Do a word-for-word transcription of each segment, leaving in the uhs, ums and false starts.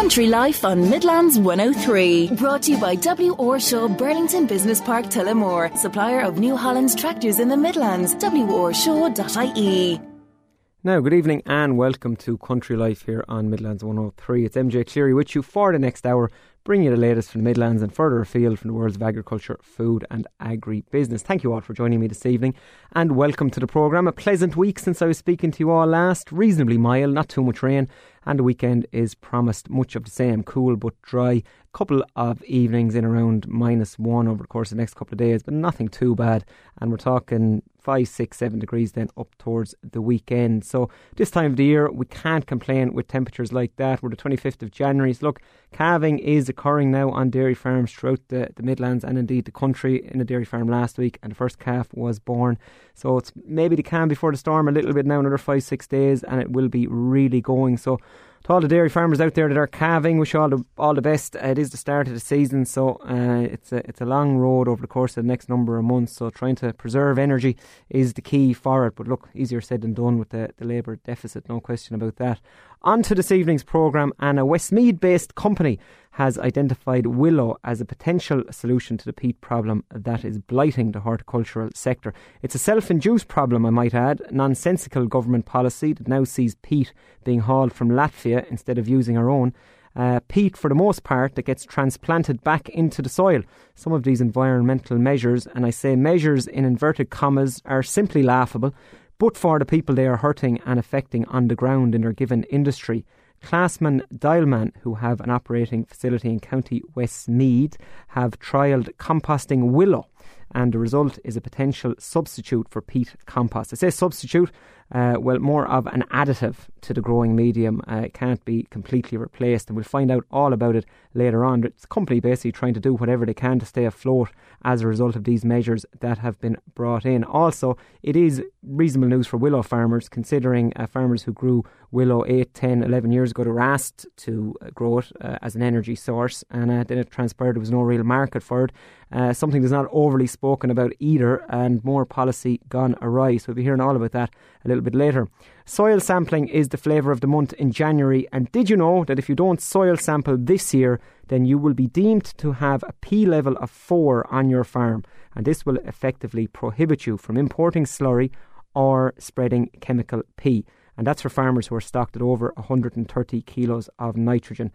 Country Life on Midlands one oh three. Brought to you by W. Orshaw, Burlington Business Park, Tullamore. Supplier of New Holland tractors in the Midlands. w orshaw dot I E. Now, good evening and welcome to Country Life here on Midlands one oh three. It's M J Cleary with you for the next hour, bringing you the latest from the Midlands and further afield from the worlds of agriculture, food and agri-business. Thank you all for joining me this evening and welcome to the programme. A pleasant week since I was speaking to you all last. Reasonably mild, not too much rain, and the weekend is promised much of the same. Cool but dry. Couple of evenings in around minus one over the course of the next couple of days, but nothing too bad. And we're talking five, six, seven degrees then up towards the weekend. So this time of the year, we can't complain with temperatures like that. We're the twenty-fifth of January. So look, calving is occurring now on dairy farms throughout the, the Midlands and indeed the country. In a dairy farm last week, and the first calf was born. So it's maybe the calm before the storm a little bit now, another five, six days, and it will be really going. So to all the dairy farmers out there that are calving, wish you all the all the best. Uh, it is the start of the season, so uh, it's a it's a long road over the course of the next number of months. So trying to preserve energy is the key for it. But look, easier said than done with the, the labour deficit, no question about that. On to this evening's programme, and a Westmeath-based company has identified willow as a potential solution to the peat problem that is blighting the horticultural sector. It's a self-induced problem, I might add, nonsensical government policy that now sees peat being hauled from Latvia instead of using our own. Uh, peat, for the most part, that gets transplanted back into the soil. Some of these environmental measures, and I say measures in inverted commas, are simply laughable, but for the people they are hurting and affecting on the ground in their given industry. Classman Dialman, who have an operating facility in County Westmeath, have trialled composting willow, and the result is a potential substitute for peat compost. I say substitute, uh, well, more of an additive to the growing medium. Uh, it can't be completely replaced, and we'll find out all about it later on. It's a company basically trying to do whatever they can to stay afloat as a result of these measures that have been brought in. Also, it is reasonable news for willow farmers, considering uh, farmers who grew willow eight, ten, eleven years ago were asked to uh, grow it uh, as an energy source, and uh, then it transpired there was no real market for it. Uh, something that's not overly spoken about either, and more policy gone awry. So we'll be hearing all about that a little bit later. Soil sampling is the flavour of the month in January, and did you know that if you don't soil sample this year, then you will be deemed to have a P level of four on your farm, and this will effectively prohibit you from importing slurry or spreading chemical P. And that's for farmers who are stocked at over one hundred thirty kilos of nitrogen.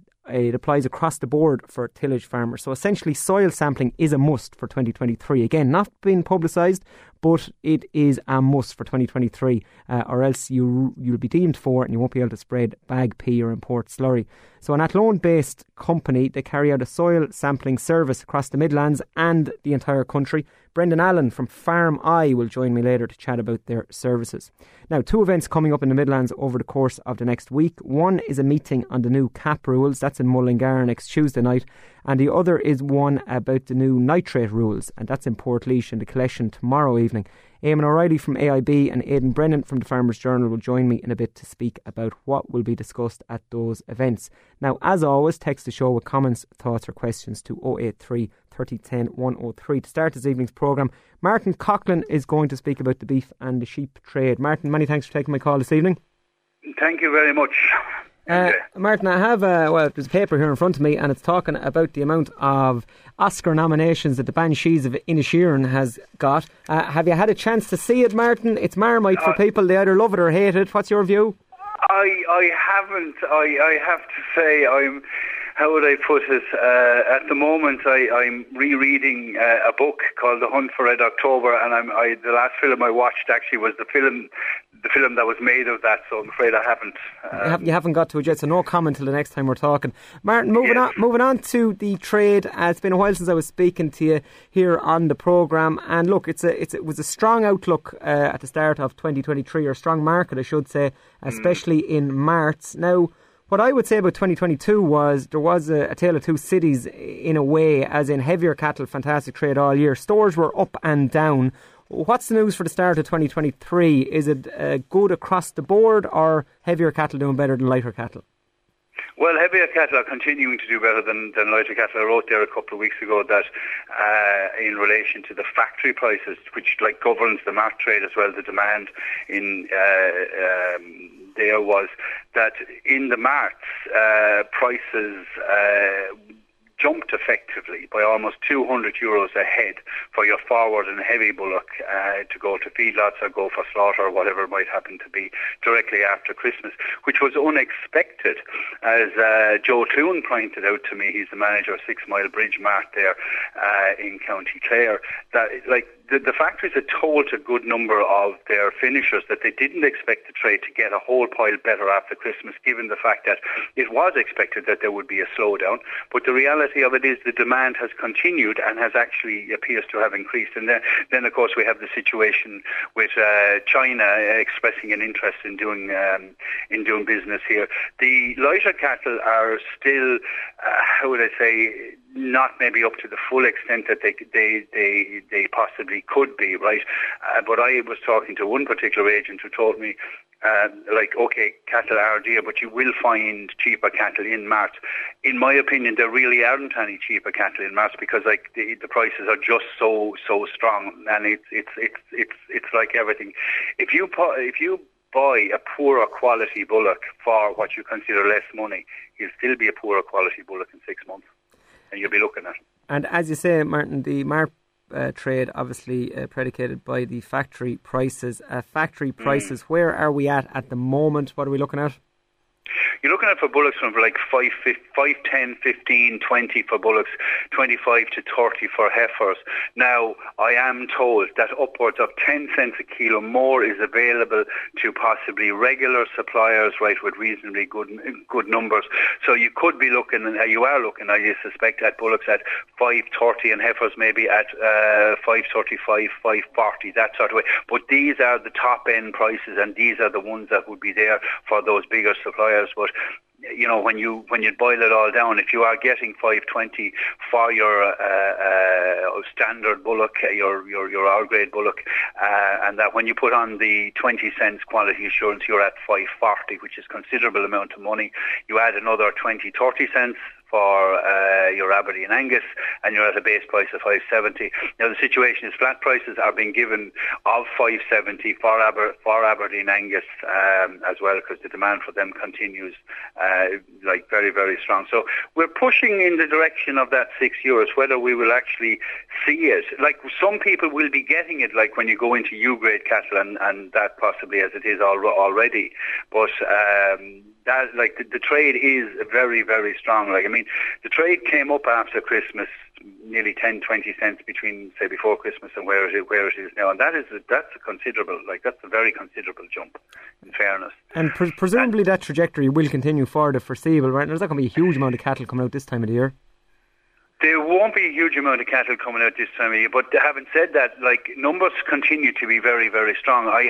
It applies across the board for tillage farmers. So essentially, soil sampling is a must for twenty twenty-three. Again, not being publicised, but it is a must for twenty twenty-three, uh, or else you, you'll be deemed for it and you won't be able to spread bag pea or import slurry. So an Athlone-based company, they carry out a soil sampling service across the Midlands and the entire country. Brendan Allen from Farm Eye will join me later to chat about their services. Now, two events coming up in the Midlands over the course of the next week. One is a meeting on the new C A P rules. That's in Mullingar next Tuesday night. And the other is one about the new nitrate rules, and that's in Portlaoise in the Collection tomorrow evening. Eamon O'Reilly from A I B and Aidan Brennan from the Farmers Journal will join me in a bit to speak about what will be discussed at those events. Now, as always, text the show with comments, thoughts or questions to oh eight three, thirty ten, one oh three. To start this evening's programme, Martin Coughlin is going to speak about the beef and the sheep trade. Martin, many thanks for taking my call this evening. Thank you very much. Uh, Martin, I have a, well, there's a paper here in front of me, and it's talking about the amount of Oscar nominations that the Banshees of Inisherin has got. Uh, have you had a chance to see it, Martin? It's Marmite for uh, people. They either love it or hate it. What's your view? I I haven't. I, I have to say I'm... How would I put it? Uh, at the moment, I, I'm rereading uh, a book called The Hunt for Red October, and I'm, I, the last film I watched actually was the film, the film that was made of that. So I'm afraid I haven't. Um, you, haven't you haven't got to it yet, so no comment till the next time we're talking. Martin, moving yes. on, moving on to the trade. Uh, it's been a while since I was speaking to you here on the programme, and look, it's a, it's, it was a strong outlook uh, at the start of twenty twenty-three, or a strong market, I should say, especially mm. in March. Now, what I would say about twenty twenty-two was there was a, a tale of two cities in a way, as in heavier cattle, fantastic trade all year. Stores were up and down. What's the news for the start of twenty twenty-three? Is it uh, good across the board, or heavier cattle doing better than lighter cattle? Well, heavier cattle are continuing to do better than, than lighter cattle. I wrote there a couple of weeks ago that uh, in relation to the factory prices, which like governs the mart trade as well, the demand in uh, um, there was that in the marts, uh, prices uh, jumped effectively by almost two hundred euros a head for your forward and heavy bullock uh, to go to feedlots or go for slaughter or whatever it might happen to be directly after Christmas, which was unexpected. As uh, Joe Clune pointed out to me, he's the manager of Six Mile Bridge Mart there uh, in County Clare, that like the, the factories had told a good number of their finishers that they didn't expect the trade to get a whole pile better after Christmas, given the fact that it was expected that there would be a slowdown. But the reality of it is the demand has continued and has actually appears to have increased. And then, then of course, we have the situation with uh, China expressing an interest in doing um, in doing business here. The lighter cattle are still, uh, how would I say, not maybe up to the full extent that they they they, they possibly could be, right? Uh, but I was talking to one particular agent who told me, uh, like, okay, cattle are dear, but you will find cheaper cattle in March. In my opinion, there really aren't any cheaper cattle in March because, like, the, the prices are just so so strong, and it's it's it's it's it's like everything. If you if you buy a poorer quality bullock for what you consider less money, you'll still be a poorer quality bullock in six months. And you'll be looking at it. And as you say, Martin, the Mart uh, trade obviously uh, predicated by the factory prices. Uh, factory prices, mm. where are we at at the moment? What are we looking at? You're looking at for bullocks from like five, ten, fifteen, twenty for bullocks, twenty-five to thirty for heifers. Now, I am told that upwards of ten cents a kilo more is available to possibly regular suppliers, right, with reasonably good good numbers. So you could be looking, uh, you are looking, I suspect, at bullocks at five thirty and heifers maybe at uh, five thirty-five, five forty, that sort of way. But these are the top end prices, and these are the ones that would be there for those bigger suppliers. But you know, when you when you boil it all down, if you are getting five twenty for your uh, uh, standard bullock, your your your R grade bullock, uh, and that when you put on the twenty cents quality assurance, you're at five forty, which is considerable amount of money. You add another twenty, thirty cents for uh, your Aberdeen Angus, and you're at a base price of five seventy. Now the situation is flat prices are being given of five seventy for Aber- for Aberdeen Angus um, as well, because the demand for them continues uh, like very very strong. So we're pushing in the direction of that six euros. Whether we will actually see it, like some people will be getting it, like when you go into U grade cattle, and, and that possibly as it is al- already, but. Um, That, like the, the trade is very, very strong. Like I mean, the trade came up after Christmas, nearly ten, twenty cents between, say, before Christmas and where it is, where it is now, and that is a, that's a considerable, like that's a very considerable jump. In fairness, and pre- presumably and, that trajectory will continue for the foreseeable, right? There's not going to be a huge amount of cattle coming out this time of the year. There won't be a huge amount of cattle coming out this time of year, but having said that, like numbers continue to be very, very strong. I.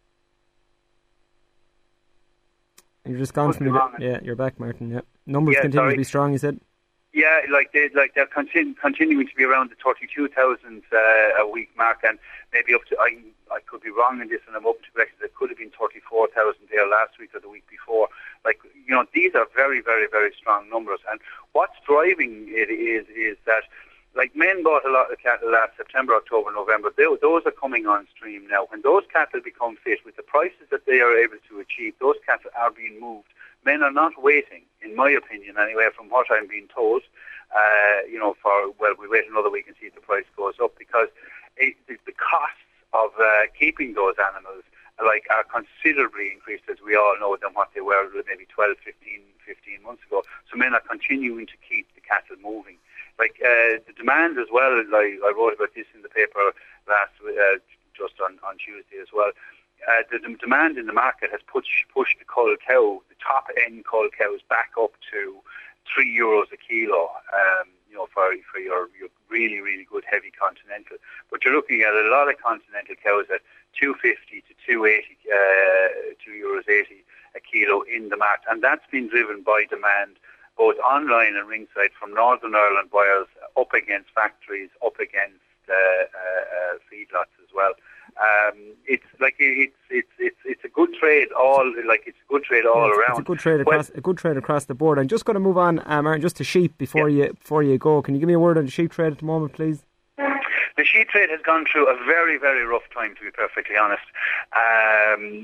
You're just gone from the, yeah, you're back, Martin. Yeah, numbers yeah, continue sorry. to be strong. You said. Yeah, like they like they're continu- continuing to be around the thirty-two thousand uh, a week mark, and maybe up to I I could be wrong in this, and I'm open to correction. There could have been thirty-four thousand there last week or the week before. Like you know, these are very, very, very strong numbers, and what's driving it is is that. Like men bought a lot of cattle last September, October, November. They, those are coming on stream now. When those cattle become fit with the prices that they are able to achieve, those cattle are being moved. Men are not waiting, in my opinion anyway, from what I'm being told, uh, you know, for, well, we wait another week and see if the price goes up, because it, the, the costs of uh, keeping those animals like are considerably increased, as we all know, than what they were maybe twelve, fifteen, fifteen months ago. So men are continuing to keep the cattle moving. Like uh, the demand as well, like I wrote about this in the paper last uh, just on, on Tuesday as well. Uh, the, the demand in the market has pushed pushed the cull cow, the top end cull cows, back up to three euros a kilo. Um, you know, for for your, your really really good heavy continental. But you're looking at a lot of continental cows at two fifty to two eighty, uh, two euros eighty a kilo in the market, and that's been driven by demand, both online and ringside, from Northern Ireland buyers up against factories, up against uh, uh, feedlots as well. Um, it's like it's it's it's it's a good trade all like it's a good trade all yeah, it's, around. It's a good trade across well, a good trade across the board. I'm just going to move on, um, Martin, just to sheep before yeah. you before you go. Can you give me a word on the sheep trade at the moment, please? The sheep trade has gone through a very very rough time, to be perfectly honest. Um,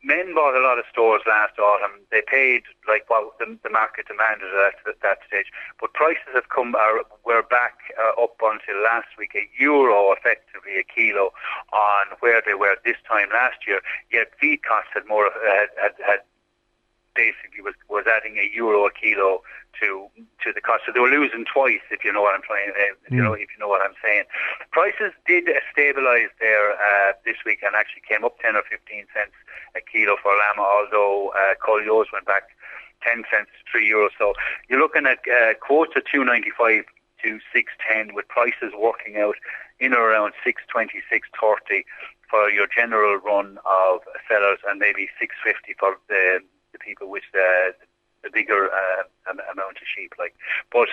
men bought a lot of stores last autumn. They paid like what the, the market demanded at that, that stage. But prices have come, are, were back uh, up until last week, a euro effectively a kilo on where they were this time last year. Yet feed costs had more, uh, had, had, had basically was, was adding a euro a kilo to to the cost. So they were losing twice, if you know what I'm trying. Uh, if you know if you know what I'm saying. Prices did uh, stabilise there uh, this week and actually came up ten or fifteen cents a kilo for lamb. Although uh, Collio's went back ten cents to three euros. So you're looking at uh, quotes at two ninety five to six ten, with prices working out in or around six twenty, six thirty for your general run of sellers, and maybe six fifty for the the people with the the bigger uh, amount of sheep. Like, but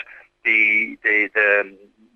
the the the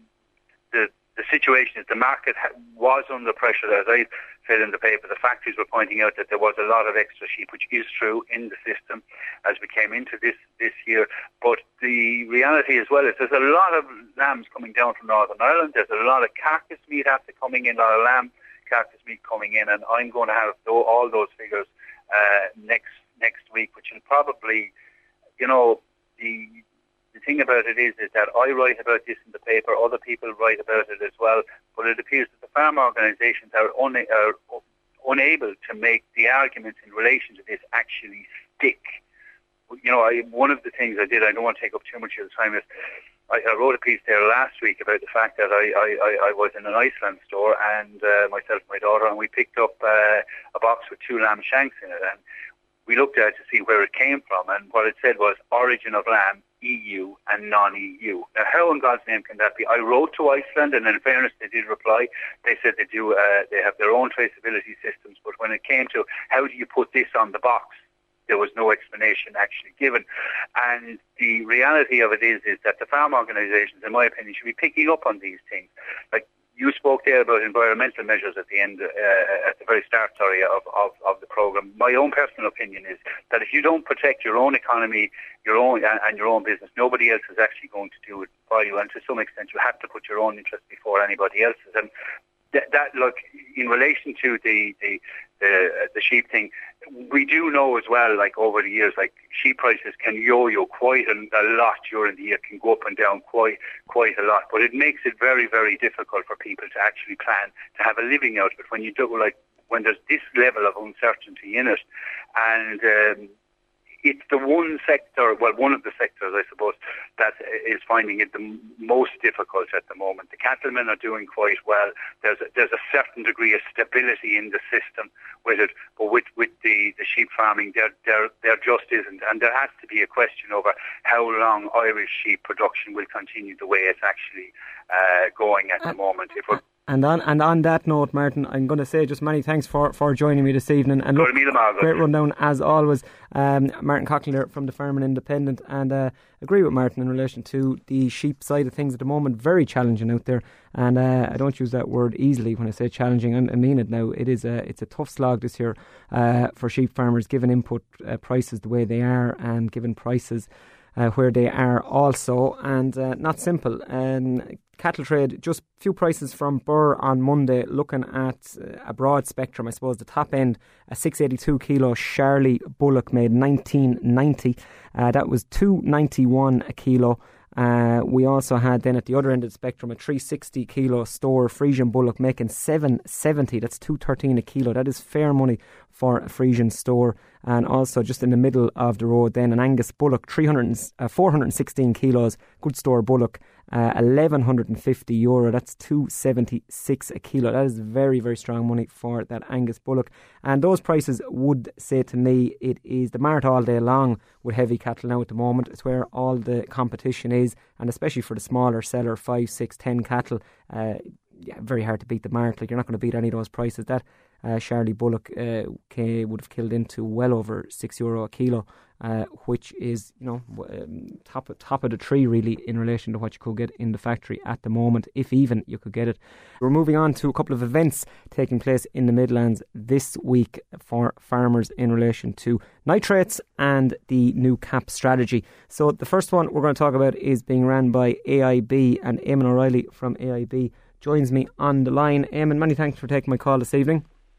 the, the situation is the market ha- was under pressure. As I said in the paper, the factories were pointing out that there was a lot of extra sheep, which is true in the system as we came into this this year. But the reality as well is there's a lot of lambs coming down from Northern Ireland. There's a lot of carcass meat after coming in, a lot of lamb carcass meat coming in, and I'm going to have all those figures uh, next next week, which will probably, you know, the the thing about it is is that I write about this in the paper, other people write about it as well, but it appears that the farm organisations are, un- are unable to make the arguments in relation to this actually stick. You know, I, one of the things I did, I don't want to take up too much of the time, is I, I wrote a piece there last week about the fact that I, I, I was in an Iceland store, and uh, myself and my daughter, and we picked up uh, a box with two lamb shanks in it, and we looked at it to see where it came from, and what it said was origin of lamb, E U and non-E U. Now, how in God's name can that be? I wrote to Iceland, and in fairness, they did reply. They said they do. Uh, they have their own traceability systems, but when it came to how do you put this on the box, there was no explanation actually given. And the reality of it is, is that the farm organisations, in my opinion, should be picking up on these things. Like, you spoke there about environmental measures at the end, uh, at the very start, sorry, of, of, of the programme. My own personal opinion is that if you don't protect your own economy, your own and, and your own business, nobody else is actually going to do it for you. And to some extent, you have to put your own interest before anybody else's. And that, that look, in relation to the the the, the sheep thing, we do know as well, like over the years, like sheep prices can yo-yo quite a, a lot during the year, can go up and down quite quite a lot. But it makes it very, very difficult for people to actually plan to have a living out of it when you do, like when there's this level of uncertainty in it, and um, it's the one sector, well, one of the sectors, I suppose, that is finding it the most difficult at the moment. The cattlemen are doing quite well. There's a, there's a certain degree of stability in the system with it, but with, with the, the sheep farming, there, there, there just isn't. And there has to be a question over how long Irish sheep production will continue the way it's actually uh, going at the moment. If we're And on and on that note, Martin, I'm going to say just many thanks for, for joining me this evening. And look, great rundown as always. Um, Martin Coughlin there from the Farming Independent, and uh, agree with Martin in relation to the sheep side of things at the moment. Very challenging out there, and uh, I don't use that word easily when I say challenging. I, I mean it now. It is a it's a tough slog this year uh, for sheep farmers, given input uh, prices the way they are, and given prices Uh, where they are also, and uh, not simple. Um, cattle trade, just few prices from Burr on Monday, looking at uh, a broad spectrum. I suppose the top end, a six eighty-two kilo Charlie bullock made nineteen ninety. Uh, that was two ninety-one a kilo. Uh, we also had then at the other end of the spectrum a three sixty kilo store Frisian bullock making seven seventy. That's two thirteen a kilo. That is fair money for a Frisian store. And also just in the middle of the road then an Angus bullock, three hundred, uh, four hundred sixteen kilos, good store bullock, uh, eleven fifty euro. That's two seventy-six a kilo. That is very, very strong money for that Angus bullock. And those prices would say to me it is the mart all day long with heavy cattle now at the moment. It's where all the competition is, and especially for the smaller seller, five, six, ten cattle, uh, yeah, very hard to beat the mart. Like, you're not going to beat any of those prices. That uh, Charlie bullock uh, k- would have killed into well over six euro a kilo, uh, which is, you know, um, top top of the tree really in relation to what you could get in the factory at the moment, if even you could get it. We're moving on to a couple of events taking place in the Midlands this week for farmers in relation to nitrates and the new C A P strategy. So the first one we're going to talk about is being ran by A I B, and Eamon O'Reilly from A I B joins me on the line. Eamon, many thanks for taking my call this evening.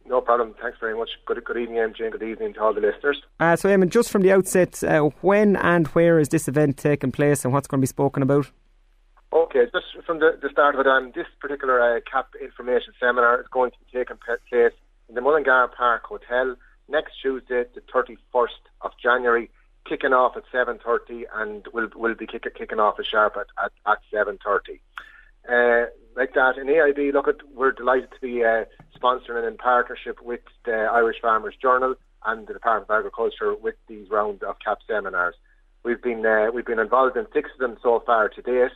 No problem. Thanks very much. Good, good evening, M J, and good evening to all the listeners. Uh, so, Eamon, just from the outset, uh, when and where is this event taking place and what's going to be spoken about? Okay, just from the, the start of it, um, this particular uh, C A P information seminar is going to be taking place in the Mullingar Park Hotel next Tuesday, the thirty-first of January, kicking off at seven thirty, and we'll, we'll be kick, kicking off a sharp at, at, at seven thirty. Uh, like that, in A I B, look, at, we're delighted to be uh, sponsoring and in partnership with the Irish Farmers Journal and the Department of Agriculture with these rounds of C A P seminars. We've been uh, we've been involved in six of them so far to date,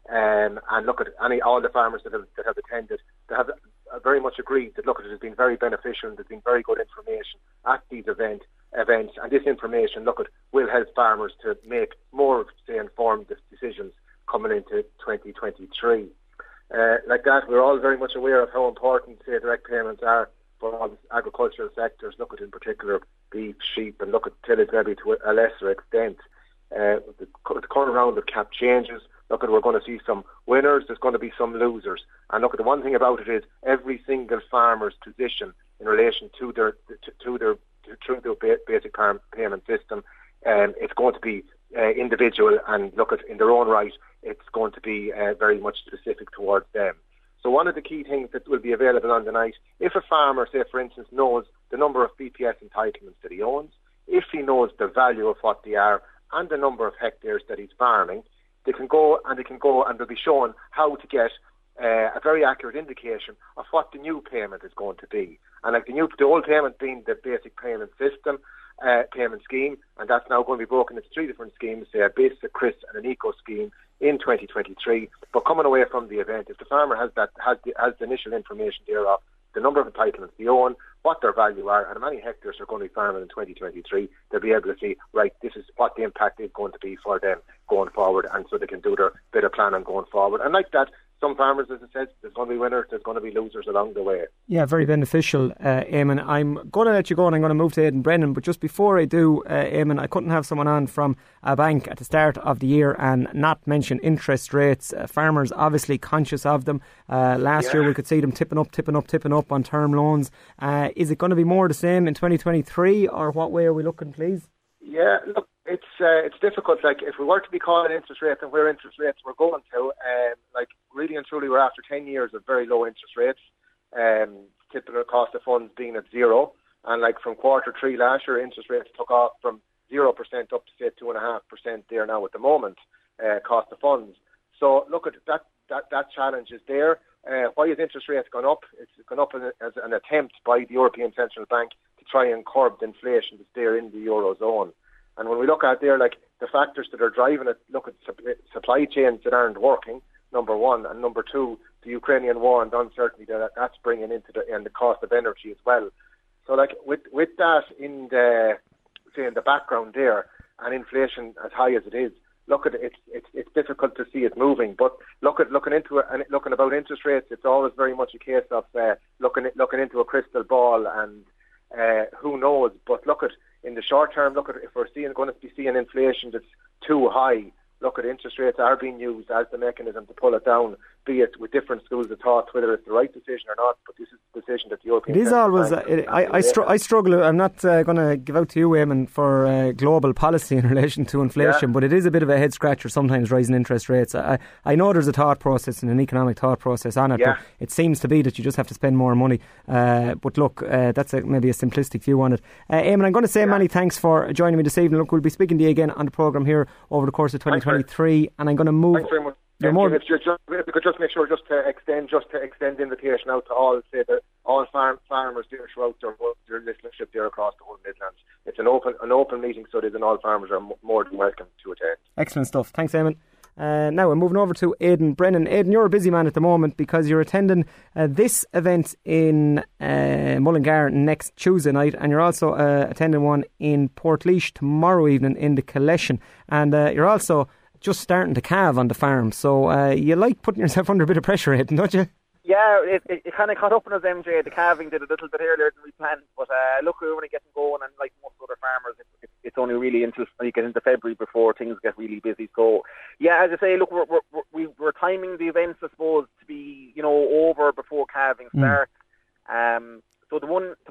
um, and look at any all the farmers that have that have attended. They have uh, very much agreed that look, it has been very beneficial and there's been very good information at these event events, and this information, look, it will help farmers to make more, say, informed decisions coming into twenty twenty-three. Uh, like that, we're all very much aware of how important, say, direct payments are for all the agricultural sectors. Look at, in particular, beef, sheep, and look at tillage maybe to a lesser extent. Uh, the, the current round of C A P changes. Look at, we're going to see some winners. There's going to be some losers. And look at, the one thing about it is every single farmer's position in relation to their to, to their to, through their basic payment system, um, it's going to be uh, individual, and look at, in their own right, it's going to be uh, very much specific towards them. So one of the key things that will be available on the night, if a farmer, say for instance, knows the number of B P S entitlements that he owns, if he knows the value of what they are and the number of hectares that he's farming, they can go and they can go and they'll be shown how to get uh, a very accurate indication of what the new payment is going to be. And like the new, the old payment being the basic payment system, uh, payment scheme, and that's now going to be broken into three different schemes, say a basic, a C R I S and an eco scheme in twenty twenty-three. But coming away from the event, if the farmer has that has the, has the initial information thereof, the number of entitlements they own, what their value are, and how many hectares are going to be farming in twenty twenty-three, they'll be able to see, right, this is what the impact is going to be for them going forward, and so they can do their bit of planning going forward. And like that, some farmers, as I said, there's going to be winners, there's going to be losers along the way. Yeah, very beneficial, uh, Eamon. I'm going to let you go and I'm going to move to Aidan Brennan, but just before I do, uh, Eamon, I couldn't have someone on from a bank at the start of the year and not mention interest rates. Uh, farmers obviously conscious of them. Uh, last yeah. year we could see them tipping up, tipping up, tipping up on term loans. Uh, is it going to be more the same in twenty twenty-three, or what way are we looking, please? Yeah, look, it's uh, it's difficult. Like, if we were to be calling interest rates and where interest rates were going to, um, like, really and truly, we're after ten years of very low interest rates. Um, typical cost of funds being at zero, and like from quarter three last year, interest rates took off from zero percent up to say two and a half percent there now at the moment. Uh, cost of funds. So look at that. That that challenge is there. Uh, why has interest rates gone up? It's gone up as, a, as an attempt by the European Central Bank to try and curb the inflation that's there in the Eurozone. And when we look at there, like the factors that are driving it, look at supply chains that aren't working, number one, and number two, the Ukrainian war and the uncertainty that that's bringing into the and the cost of energy as well. So, like with with that in the say in the background there, and inflation as high as it is, look at it, it's it's it's difficult to see it moving. But look at looking into it and looking about interest rates, it's always very much a case of uh, looking looking into a crystal ball and uh, who knows. But look at in the short term, look at if we're seeing going to be seeing inflation that's too high. Look at interest rates are being used as the mechanism to pull it down, be it with different schools of thought, whether it's the right decision or not. But this is the decision that the European It is always. Uh, it, I I, str- I struggle. I'm not uh, going to give out to you, Eamon, for uh, global policy in relation to inflation, yeah. but it is a bit of a head scratcher sometimes rising interest rates. I I know there's a thought process and an economic thought process on it, yeah. but it seems to be that you just have to spend more money. Uh, but look, uh, that's a, maybe a simplistic view on it. Uh, Eamon, I'm going to say yeah. many thanks for joining me this evening. Look, we'll be speaking to you again on the programme here over the course of twenty twenty-three, and I'm going to move. Thanks very much. You're more if, you just, if you could just make sure just to extend just to extend the invitation out to all, say that all farm, farmers there throughout their, their listenership there across the whole Midlands. It's an open an open meeting, so that all farmers are more than welcome to attend. Excellent stuff. Thanks, Eamon. Uh, now we're moving over to Aidan Brennan. Aidan, you're a busy man at the moment because you're attending uh, this event in uh, Mullingar next Tuesday night, and you're also uh, attending one in Portlaoise tomorrow evening in the Collection, and uh, you're also just starting to calve on the farm. So uh, you like putting yourself under a bit of pressure, Aidan, don't you? Yeah, it, it, it kind of caught up on us, M J. The calving did a little bit earlier than we planned, but uh, look, we're only getting going, and like most other farmers, it, it, it's only really until you get into February before things get really busy. So, yeah, as I say, look, we're we're, we're, we're timing the events, I suppose, to be, you know, over before calving starts. Mm. Um, so the one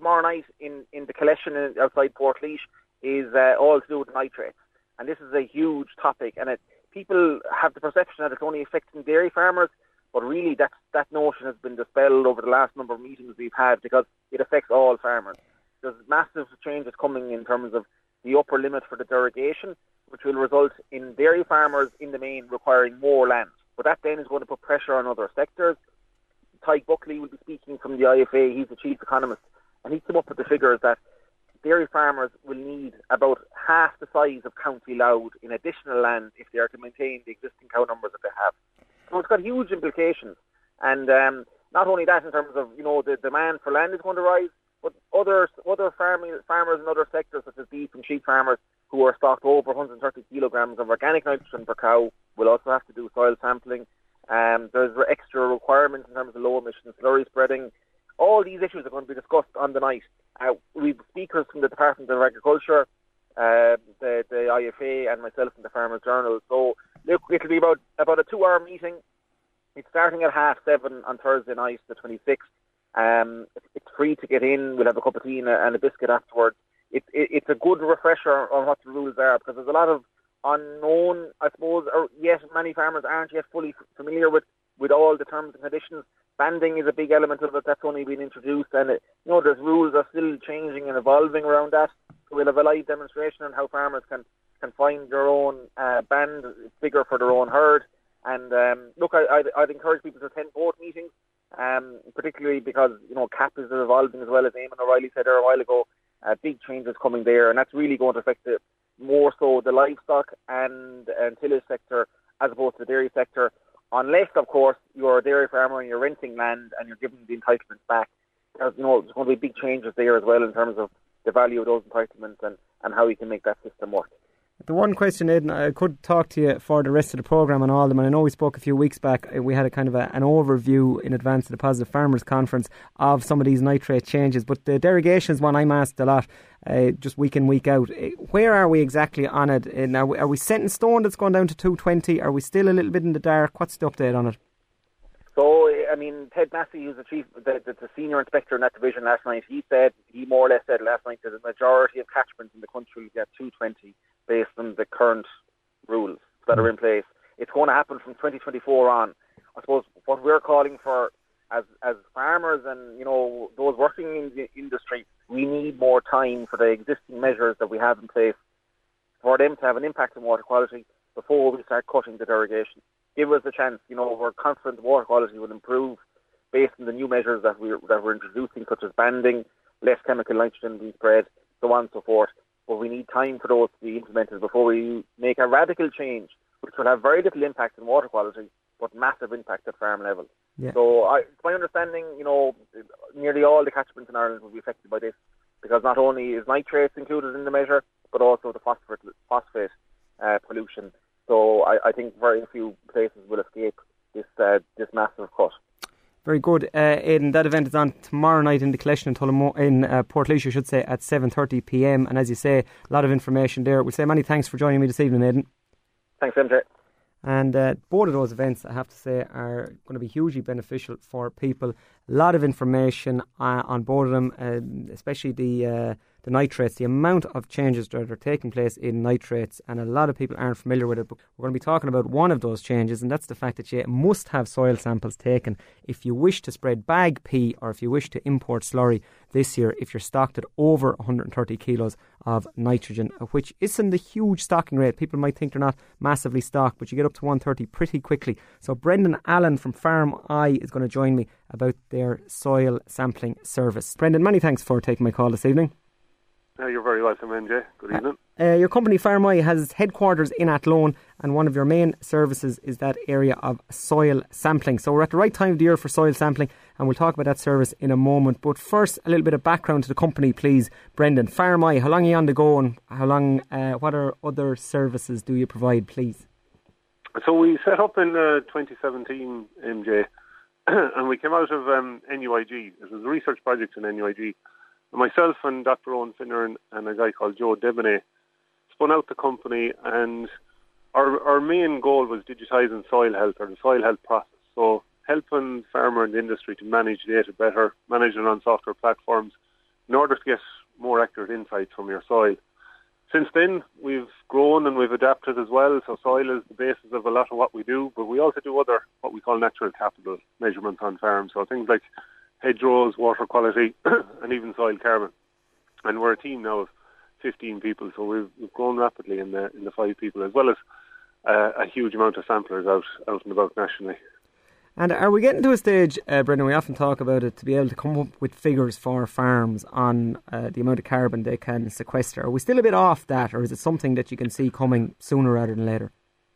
tomorrow night in, in the collection outside Portlaoise is uh, all to do with nitrates. And this is a huge topic, and it, people have the perception that it's only affecting dairy farmers, but really that, that notion has been dispelled over the last number of meetings we've had, because it affects all farmers. There's massive changes coming in terms of the upper limit for the derogation, which will result in dairy farmers in the main requiring more land. But that then is going to put pressure on other sectors. Tyke Buckley will be speaking from the I F A. He's the chief economist, and he came up with the figures that dairy farmers will need about half the size of County Louth in additional land if they are to maintain the existing cow numbers that they have. So it's got huge implications. And um, not only that, in terms of, you know, the demand for land is going to rise, but other other farming, farmers in other sectors, such as beef and sheep farmers, who are stocked over one hundred thirty kilograms of organic nitrogen per cow, will also have to do soil sampling. Um, there's extra requirements in terms of low emission slurry spreading. All these issues are going to be discussed on the night. Uh, we have speakers from the Department of Agriculture, uh, the, the I F A, and myself from the Farmers Journal. So look, it'll be about, about a two-hour meeting. It's starting at half seven on Thursday night, the twenty-sixth. Um, it's free to get in. We'll have a cup of tea and a, and a biscuit afterwards. It, it, it's a good refresher on what the rules are, because there's a lot of unknown, I suppose, or yes, many farmers aren't yet fully familiar with, with all the terms and conditions. Banding is a big element of it. That's only been introduced, and it, you know, there's rules are still changing and evolving around that. So we'll have a live demonstration on how farmers can, can find their own uh, band figure for their own herd. And um, look, I, I'd, I'd encourage people to attend both meetings, um, particularly because, you know, C A P is evolving as well, as Eamon O'Reilly said there a while ago. Uh, big changes coming there, and that's really going to affect the, more so the livestock and, and tillage sector as opposed to the dairy sector, unless, of course, you're a dairy farmer and you're renting land and you're giving the entitlements back. There's, you know, there's going to be big changes there as well in terms of the value of those entitlements and, and how you can make that system work. The one question, Aidan, I could talk to you for the rest of the programme on all of them, and I know we spoke a few weeks back, we had a kind of a, an overview in advance of the Positive Farmers Conference of some of these nitrate changes, but the derogation is one I'm asked a lot, uh, just week in, week out. Where are we exactly on it? Uh, now, are we set in stone that's gone down to two twenty? Are we still a little bit in the dark? What's the update on it? So, I mean, Ted Massey, who's the chief, the, the, the senior inspector in that division last night, he said, he more or less said last night that the majority of catchments in the country will get two twenty based on the current rules that are in place. It's going to happen from twenty twenty-four on. I suppose what we're calling for as as farmers and, you know, those working in the industry, we need more time for the existing measures that we have in place for them to have an impact on water quality before we start cutting the derogation. Give us a chance. You know, we're confident water quality will improve based on the new measures that we're, that we're introducing, such as banding, less chemical nitrogen being spread, so on and so forth. But we need time for those to be implemented before we make a radical change, which will have very little impact on water quality, but massive impact at farm level. Yeah. So I, it's my understanding, you know, nearly all the catchments in Ireland will be affected by this, because not only is nitrates included in the measure, but also the phosphate, phosphate uh, pollution. So I, I think very few places will escape this uh, this massive cut. Very good. Uh, Aidan, that event is on tomorrow night in the collection in, Tullamore, in uh, Portlaoise, I should say, at seven thirty p m. And as you say, a lot of information there. We'll say many thanks for joining me this evening, Aidan. Thanks, M J. And uh, both of those events, I have to say, are going to be hugely beneficial for people. A lot of information uh, on both of them, uh, especially the uh, the nitrates, the amount of changes that are taking place in nitrates, and a lot of people aren't familiar with it. But we're going to be talking about one of those changes, and that's the fact that you must have soil samples taken if you wish to spread bag P or if you wish to import slurry this year, if you're stocked at over one hundred thirty kilos of nitrogen, which isn't a huge stocking rate. People might think they're not massively stocked, but you get up to one hundred thirty pretty quickly. So Brendan Allen from Farm Eye is going to join me about their soil sampling service. Brendan, many thanks for taking my call this evening. Uh, you're very welcome, N J. Good evening. Uh, uh, your company, Farm Eye, has its headquarters in Athlone, and one of your main services is that area of soil sampling. So we're at the right time of the year for soil sampling, and we'll talk about that service in a moment. But first, a little bit of background to the company, please. Brendan, Farm Eye, how long are you on the go, and how long, uh, what are other services do you provide, please? So we set up in uh, twenty seventeen, M J, and we came out of um, N U I G. It was a research project in N U I G. And myself and Doctor Owen Finneran and a guy called Joe Devaney spun out the company, and our our main goal was digitising soil health, or the soil health process. So helping farmer and industry to manage data better, manage it on software platforms, in order to get more accurate insights from your soil. Since then, we've grown and we've adapted as well. So soil is the basis of a lot of what we do, but we also do other, what we call natural capital measurements on farms. So things like hedgerows, water quality, and even soil carbon. And we're a team now of fifteen people, so we've, we've grown rapidly in the in the five people, as well as uh, a huge amount of samplers out, out and about nationally. And are we getting to a stage, uh, Brendan, we often talk about it, to be able to come up with figures for farms on uh, the amount of carbon they can sequester? Are we still a bit off that, or is it something that you can see coming sooner rather than later?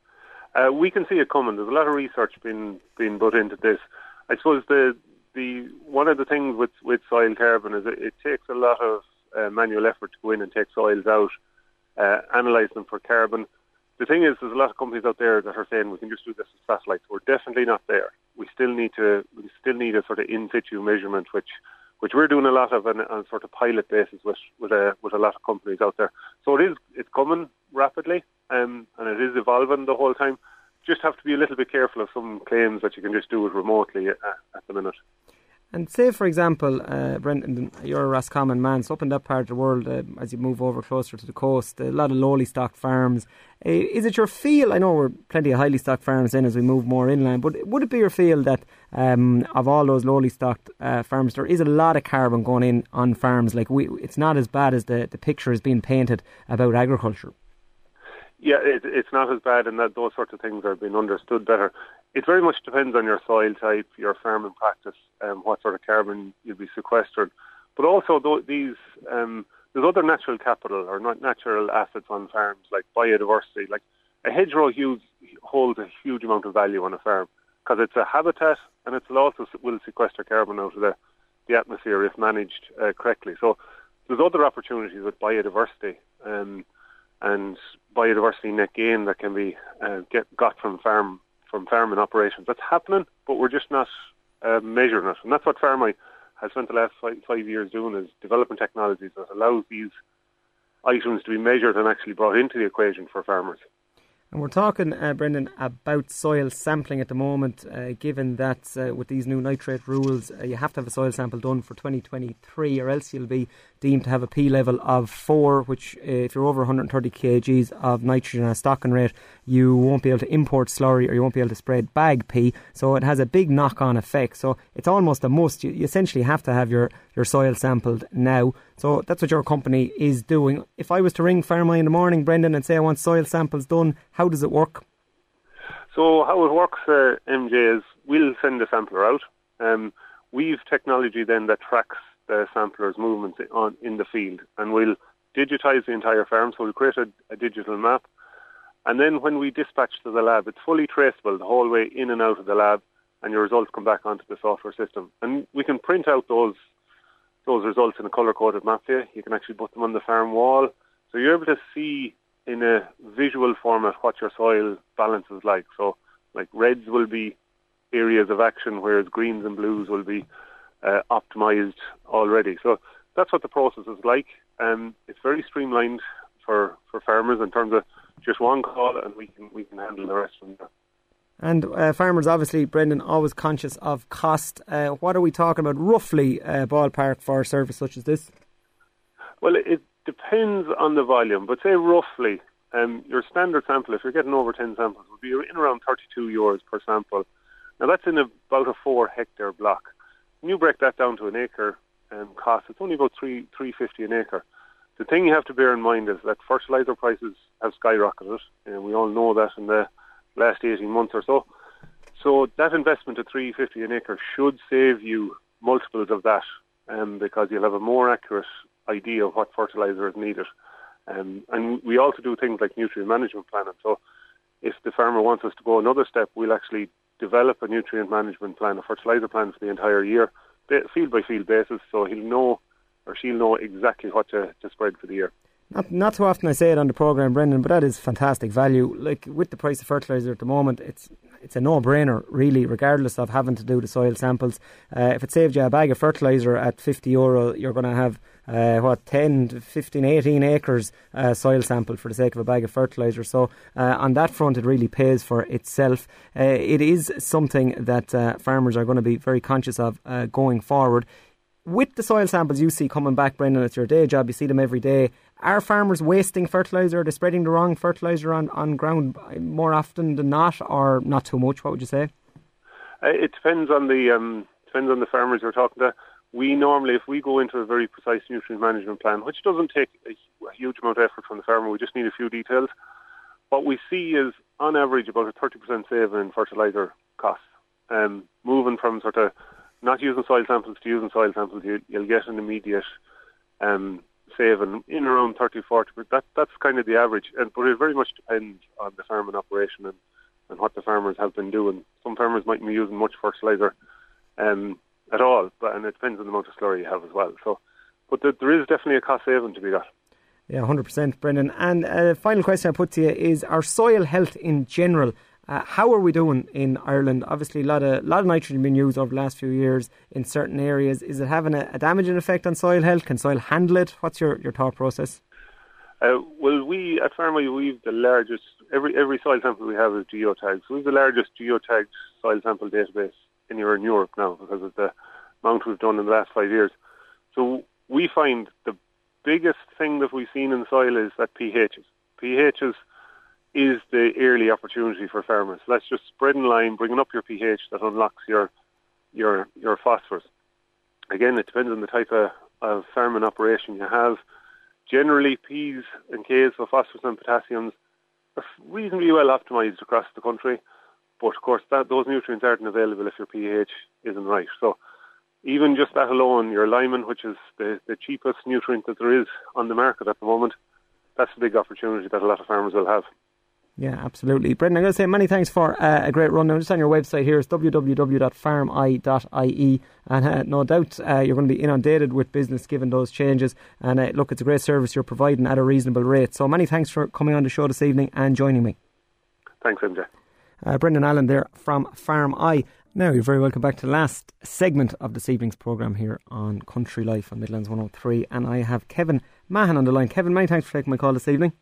Uh, we can see it coming. There's a lot of research being being put into this. I suppose the the one of the things with, with soil carbon is it, it takes a lot of uh, manual effort to go in and take soils out, uh, analyse them for carbon. The thing is, there's a lot of companies out there that are saying we can just do this with satellites. We're definitely not there. We still need to. We still need a sort of in situ measurement, which, which we're doing a lot of on, on a sort of pilot basis with with a with a lot of companies out there. So it is. It's coming rapidly, um, and it is evolving the whole time. Just have to be a little bit careful of some claims that you can just do it remotely at, at the minute. And say, for example, uh, Brendan, you're a Roscommon man, so up in that part of the world, uh, as you move over closer to the coast, a lot of lowly stocked farms. Uh, is it your feel, I know we're plenty of highly stocked farms in as we move more inland, but would it be your feel that um, of all those lowly stocked uh, farms, there is a lot of carbon going in on farms? Like we, it's not as bad as the, the picture is being painted about agriculture. Yeah, it, it's not as bad, and that those sorts of things are being understood better. It very much depends on your soil type, your farming practice, um, what sort of carbon you'll be sequestered. But also, th- these um, there's other natural capital or not natural assets on farms, like biodiversity. Like a hedgerow huge, holds a huge amount of value on a farm because it's a habitat, and it also will sequester carbon out of the, the atmosphere if managed uh, correctly. So there's other opportunities with biodiversity. Um, and biodiversity net gain that can be uh, get got from farm from farming operations. That's happening, but we're just not uh, measuring it. And that's what Farmeye has spent the last five, five years doing, is developing technologies that allows these items to be measured and actually brought into the equation for farmers. And we're talking, uh, Brendan, about soil sampling at the moment, uh, given that uh, with these new nitrate rules, uh, you have to have a soil sample done for twenty twenty-three, or else you'll be deemed to have a P level of four, which uh, if you're over one hundred thirty kilograms of nitrogen at a stocking rate, you won't be able to import slurry, or you won't be able to spread bag P. So it has a big knock-on effect. So it's almost a must. You, you essentially have to have your, your soil sampled now. So that's what your company is doing. If I was to ring Farmeye in the morning, Brendan, and say I want soil samples done, how does it work? So how it works, uh, M J, is we'll send a sampler out. Um, we've technology then that tracks the sampler's movements on in the field, and we'll digitise the entire farm. So we'll create a, a digital map, and then when we dispatch to the lab, it's fully traceable the whole way in and out of the lab, and your results come back onto the software system. And we can print out those those results in a colour-coded map here. You can actually put them on the farm wall. So you're able to see in a visual format what your soil balance is like. So like reds will be areas of action, whereas greens and blues will be uh, optimised already. So that's what the process is like. Um, it's very streamlined for, for farmers in terms of just one call, and we can we can handle the rest from there. And uh, farmers, obviously, Brendan, always conscious of cost. Uh, what are we talking about, roughly, uh, ballpark, for a service such as this? Well, it depends on the volume, but say roughly, um, your standard sample, if you're getting over ten samples, would be in around thirty-two euros per sample. Now, that's in about a four hectare block. When you break that down to an acre um, cost, it's only about three three fifty an acre. The thing you have to bear in mind is that fertiliser prices have skyrocketed, and we all know that in the last eighteen months or so. So that investment of three fifty an acre should save you multiples of that, um, because you'll have a more accurate idea of what fertiliser is needed. Um, and we also do things like nutrient management planning. So if the farmer wants us to go another step, we'll actually develop a nutrient management plan, a fertiliser plan for the entire year, field by field basis, so he'll know or she'll know exactly what to, to spread for the year. Not, not too often I say it on the programme, Brendan, but that is fantastic value. Like, with the price of fertiliser at the moment, it's it's a no-brainer, really, regardless of having to do the soil samples. Uh, if it saved you a bag of fertiliser at fifty euro, you're going to have, uh, what, ten, fifteen, eighteen acres uh, soil sample for the sake of a bag of fertiliser. So uh, on that front, it really pays for itself. Uh, it is something that uh, farmers are going to be very conscious of uh, going forward. with the soil samples you see coming back, Brendan, it's your day job, you see them every day. Are farmers wasting fertiliser? Are they spreading the wrong fertiliser on, on ground more often than not, or not too much? What would you say? Uh, it depends on the um, depends on the farmers you're talking to. We normally, if we go into a very precise nutrient management plan, which doesn't take a, a huge amount of effort from the farmer, we just need a few details. What we see is, on average, about a thirty percent saving in fertiliser costs. Um, moving from sort of not using soil samples to using soil samples, you, you'll get an immediate um, saving in around thirty to forty percent. That, that's kind of the average. And, but it very much depends on the farming operation and, and what the farmers have been doing. Some farmers mightn't be using much fertiliser um, at all, but and it depends on the amount of slurry you have as well. So, but there, there is definitely a cost saving to be got. Yeah, one hundred percent, Brendan. And a uh, final question I put to you is, our soil health in general, Uh, how are we doing in Ireland? Obviously, a lot of lot of nitrogen being used over the last few years in certain areas. Is it having a, a damaging effect on soil health? Can soil handle it? What's your, your thought process? Uh, well, we at Farmway, we've the largest, every every soil sample we have is geotagged. So we've the largest geotagged soil sample database anywhere in Europe now because of the amount we've done in the last five years. So we find the biggest thing that we've seen in the soil is that pHs. pHs is the early opportunity for farmers. Let's just spread in line, bringing up your pH that unlocks your your your phosphorus. Again, it depends on the type of, of farming operation you have. Generally, P's and K's, so phosphorus and potassiums, are reasonably well optimised across the country. But of course, that those nutrients aren't available if your pH isn't right. So even just that alone, your limen, which is the, the cheapest nutrient that there is on the market at the moment, that's a big opportunity that a lot of farmers will have. Yeah, absolutely. Brendan, I'm going to say many thanks for uh, a great run. Now, just on your website here is w w w dot farm i dot i e, and uh, no doubt uh, you're going to be inundated with business given those changes. And uh, look, it's a great service you're providing at a reasonable rate. So many thanks for coming on the show this evening and joining me. Thanks, M J. Uh, Brendan Allen there from Farm I. Now, you're very welcome back to the last segment of this evening's programme here on Country Life on Midlands one oh three. And I have Kevin Mahan on the line. Kevin, many thanks for taking my call this evening.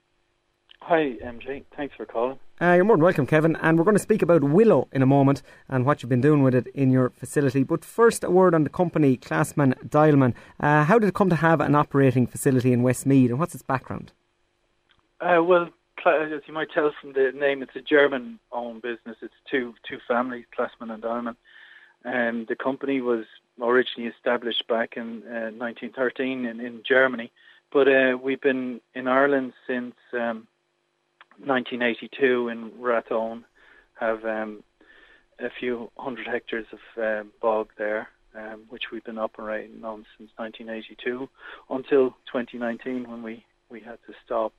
Hi, M J. Thanks for calling. Uh, you're more than welcome, Kevin. And we're going to speak about Willow in a moment and what you've been doing with it in your facility. But first, a word on the company, Classman Dialman. Uh, how did it come to have an operating facility in Westmeath, and what's its background? Uh, well, as you might tell from the name, it's a German-owned business. It's two two families, Classman and Dialman. And the company was originally established back in uh, nineteen thirteen in, in Germany. But uh, we've been in Ireland since Um, nineteen eighty-two in Rathone, have um, a few hundred hectares of uh, bog there, um, which we've been operating on since nineteen eighty-two until twenty nineteen when we, we had to stop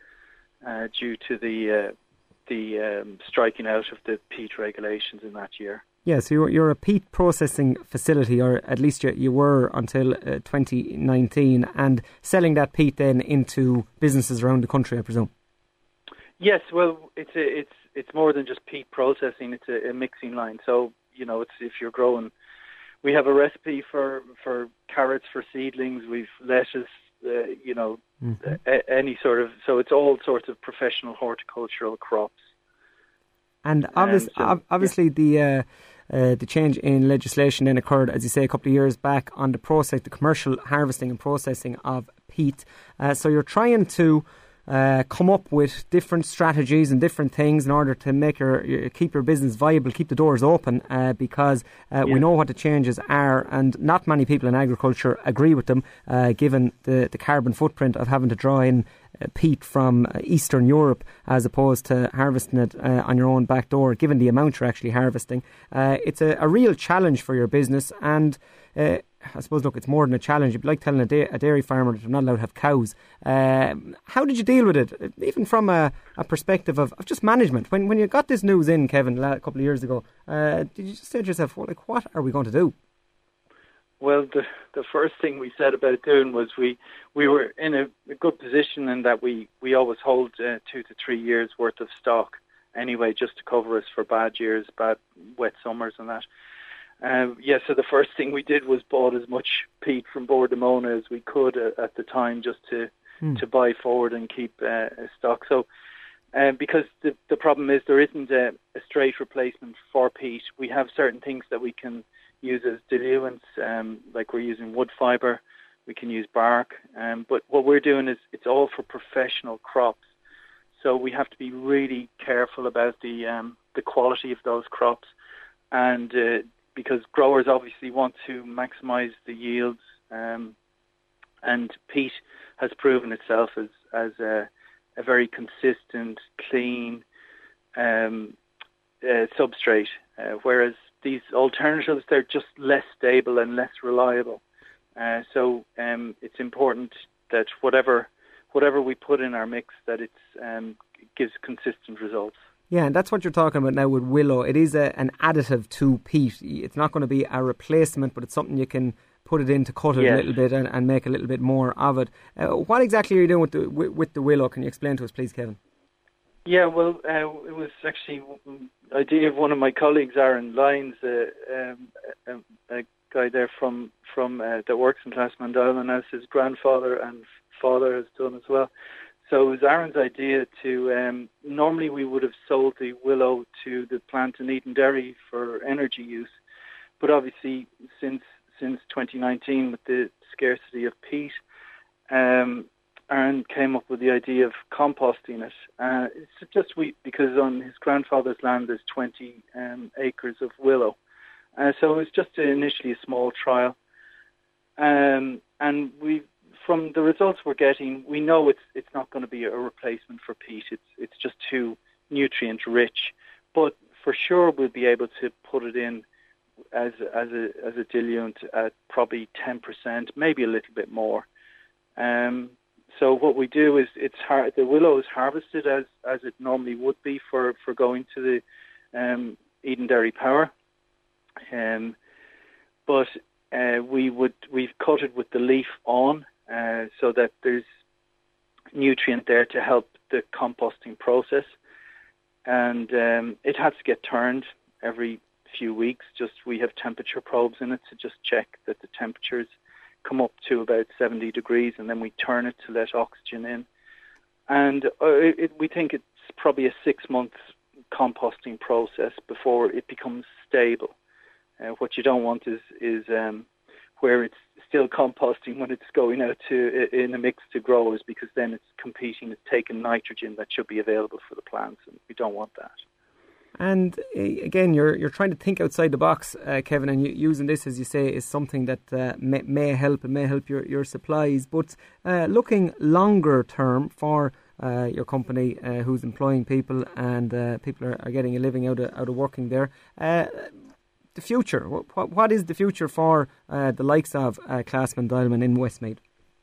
uh, due to the uh, the um, striking out of the peat regulations in that year. Yeah, so you're, you're a peat processing facility, or at least you, you were until uh, twenty nineteen, and selling that peat then into businesses around the country, I presume. Yes, well, it's a, it's it's more than just peat processing. It's a, a mixing line. So you know, it's if you're growing, we have a recipe for, for carrots for seedlings. We've lettuce, uh, you know, mm-hmm. a, any sort of. So it's all sorts of professional horticultural crops. And obvious, um, so, obviously, yeah. the uh, uh, the change in legislation then occurred, as you say, a couple of years back on the process, the commercial harvesting and processing of peat. Uh, so you're trying to. Uh, come up with different strategies and different things in order to make your, your keep your business viable, keep the doors open, uh, because uh, yeah. we know what the changes are, and not many people in agriculture agree with them, uh, given the, the carbon footprint of having to draw in uh, peat from uh, Eastern Europe as opposed to harvesting it uh, on your own back door, given the amount you're actually harvesting. Uh, it's a, a real challenge for your business, and uh, I suppose, look, it's more than a challenge. You'd be like telling a, da- a dairy farmer that they're not allowed to have cows. Uh, how did you deal with it, even from a, a perspective of, of just management? When when you got this news in, Kevin, a couple of years ago, uh, did you just say to yourself, well, like, what are we going to do? Well, the the first thing we said about doing was we, we were in a, a good position in that we, we always hold uh, two to three years worth of stock anyway, just to cover us for bad years, bad wet summers and that. Um, yeah, so the first thing we did was bought as much peat from Bordemona as we could uh, at the time, just to mm. to buy forward and keep uh, a stock. So, uh, because the the problem is there isn't a, a straight replacement for peat. We have certain things that we can use as diluents, um, like we're using wood fibre. We can use bark. Um, but what we're doing is it's all for professional crops. So we have to be really careful about the um, the quality of those crops, and uh, because growers obviously want to maximise the yields, um, and peat has proven itself as as a, a very consistent, clean um, uh, substrate, uh, whereas these alternatives, they're just less stable and less reliable. Uh, so um, it's important that whatever whatever we put in our mix, that it's um, gives consistent results. Yeah, and that's what you're talking about now with willow. It is a, an additive to peat. It's not going to be a replacement, but it's something you can put it in to cut it yes. a little bit and, and make a little bit more of it. Uh, what exactly are you doing with the with, with the willow? Can you explain to us, please, Kevin? Yeah, well, uh, it was actually an idea of one of my colleagues, Aaron Lyons, uh, um, a, a guy there from from uh, that works in Classmandalman, as his grandfather and father has done as well. So it was Aaron's idea to, um, normally we would have sold the willow to the plant in Edenderry for energy use, but obviously since since twenty nineteen with the scarcity of peat, um, Aaron came up with the idea of composting it. Uh, it's just we because on his grandfather's land there's twenty um, acres of willow. Uh, so it was just initially a small trial. Um, and we, from the results we're getting, we know it's it's not going to be a replacement for peat. It's it's just too nutrient rich. But for sure we'll be able to put it in as as a as a diluent at probably ten percent, maybe a little bit more. Um, so what we do is it's har- the willow is harvested as as it normally would be for, for going to the um, Edenderry Power. Um, but uh, we would we've cut it with the leaf on, uh, so that there's nutrient there to help the composting process, and um, it has to get turned every few weeks. Just we have temperature probes in it to just check that the temperatures come up to about seventy degrees, and then we turn it to let oxygen in. And uh, it, we think it's probably a six month composting process before it becomes stable. Uh, what you don't want is is um, where it's still composting when it's going out to in a mix to growers, because then it's competing, it's taking nitrogen that should be available for the plants, and we don't want that. And uh, again, you're you're trying to think outside the box, uh, Kevin, and you, using this, as you say, is something that uh, may, may help and may help your, your supplies. But uh, looking longer term for uh, your company, uh, who's employing people, and uh, people are, are getting a living out of out of working there. Uh, The future. What, what is the future for uh, the likes of uh, Classmandalman in Westmeath?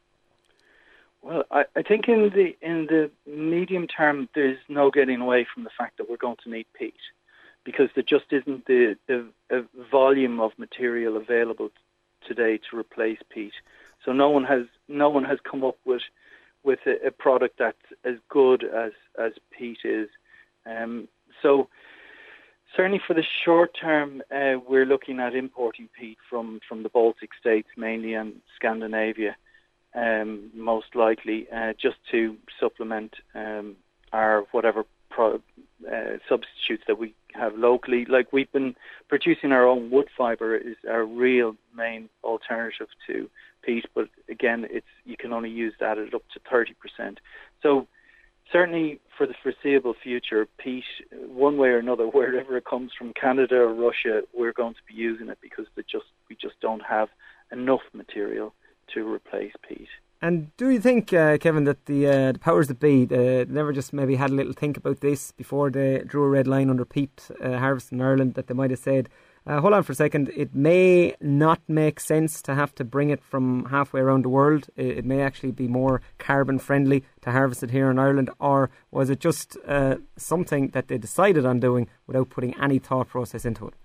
Well, I, I think in the in the medium term, there's no getting away from the fact that we're going to need peat, because there just isn't the, the uh, volume of material available today to replace peat. So no one has no one has come up with with a, a product that's as good as as peat is. Um, so. Certainly for the short term, uh, we're looking at importing peat from, from the Baltic states mainly, and Scandinavia um, most likely, uh, just to supplement um, our whatever pro- uh, substitutes that we have locally. Like we've been producing our own wood fibre is our real main alternative to peat, but again, it's you can only use that at up to thirty percent. So certainly for the foreseeable future, peat, one way or another, wherever it comes from, Canada or Russia, we're going to be using it, because they just we just don't have enough material to replace peat. And do you think, uh, Kevin, that the, uh, the powers that be uh, never just maybe had a little think about this before they drew a red line under peat uh, harvest in Ireland, that they might have said, Uh, hold on for a second, it may not make sense to have to bring it from halfway around the world. It, it may actually be more carbon friendly to harvest it here in Ireland? Or was it just uh, something that they decided on doing without putting any thought process into it?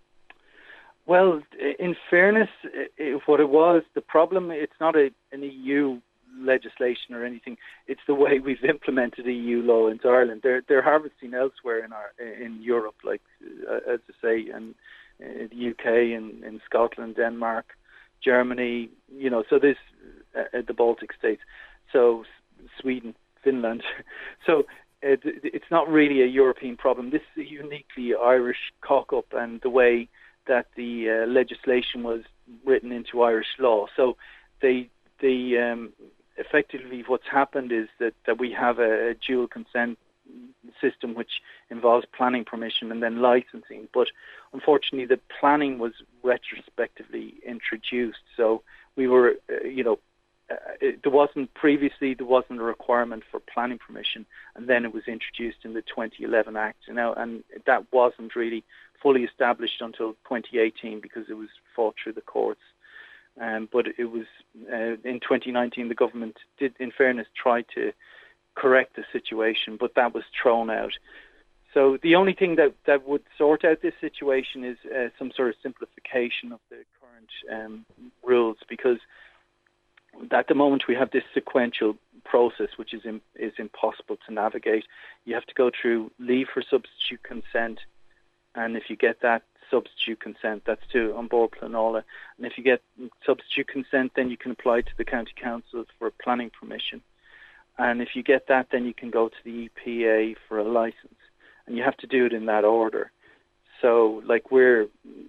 Well, in fairness, it, what it was, the problem, it's not a, an E U legislation or anything. It's the way we've implemented E U law into Ireland. They're they're harvesting elsewhere in our in Europe, like uh, as I say, and in the U K and in Scotland, Denmark, Germany. You know, so this uh, the Baltic states, so Sweden, Finland. So uh, it's not really a European problem. This is a uniquely Irish cock-up, and the way that the uh, legislation was written into Irish law. So they, they um, effectively what's happened is that, that we have a, a dual consent system which involves planning permission and then licensing. But unfortunately, the planning was retrospectively introduced. So we were, uh, you know, uh, it, there wasn't previously there wasn't a requirement for planning permission, and then it was introduced in the twenty eleven Act. You know, and that wasn't really fully established until twenty eighteen because it was fought through the courts. Um, but it was uh, in twenty nineteen the government did, in fairness, try to correct the situation, but that was thrown out. So the only thing that, that would sort out this situation is uh, some sort of simplification of the current um, rules, because at the moment we have this sequential process which is in, is impossible to navigate. You have to go through leave for substitute consent, and if you get that substitute consent, that's to An Bord Pleanála, and if you get substitute consent, then you can apply to the county council for planning permission. And if you get that, then you can go to the E P A for a license, and you have to do it in that order. So, like we're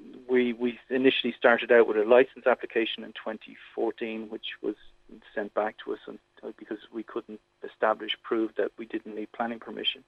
we we initially started out with a license application in twenty fourteen, which was sent back to us because we couldn't establish, prove that we didn't need planning permission.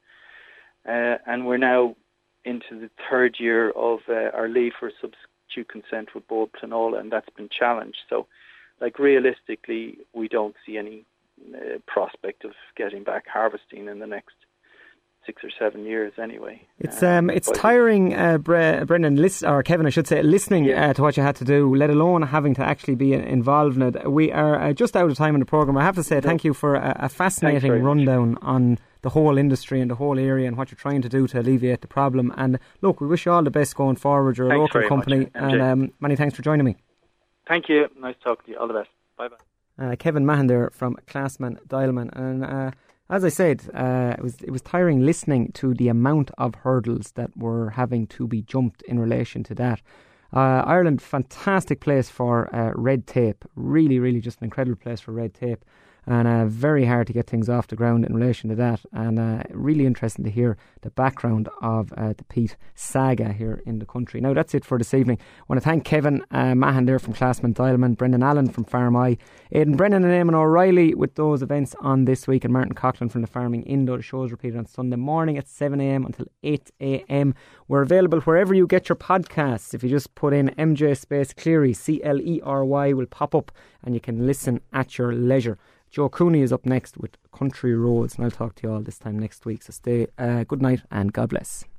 Uh, and we're now into the third year of uh, our leave for substitute consent with Bord Pleanála, and that's been challenged. So, like realistically, we don't see any uh, prospect of getting back harvesting in the next six or seven years anyway. It's um, it's tiring, uh, Bre- Brendan, list, or Kevin, I should say, listening yeah. uh, to what you had to do, let alone having to actually be involved in it. We are uh, just out of time in the programme. I have to say no. thank you for a, a fascinating rundown much. on the whole industry and the whole area and what you're trying to do to alleviate the problem. And look, we wish you all the best going forward. You're a thanks local company, much, and um, many thanks for joining me. Thank you. Nice talking to you. All the best. Bye-bye. Uh, Kevin Mahan there from Classman Dialman, and uh, as I said, uh, it was it was tiring listening to the amount of hurdles that were having to be jumped in relation to that. Uh, Ireland, fantastic place for uh, red tape. Really, really just an incredible place for red tape. And uh, very hard to get things off the ground in relation to that. And uh, really interesting to hear the background of uh, the peat saga here in the country. Now, that's it for this evening. I want to thank Kevin uh, Mahan there from Classman Dialman, Brendan Allen from Farm Eye, Aidan Brennan and Eamon O'Reilly with those events on this week, and Martin Coughlin from the Farming Indo. The show is repeated on Sunday morning at seven a.m. until eight a.m. We're available wherever you get your podcasts. If you just put in M J space Cleary, C L E R Y, will pop up and you can listen at your leisure. Joe Cooney is up next with Country Roads, and I'll talk to you all this time next week. So stay, uh, good night and God bless.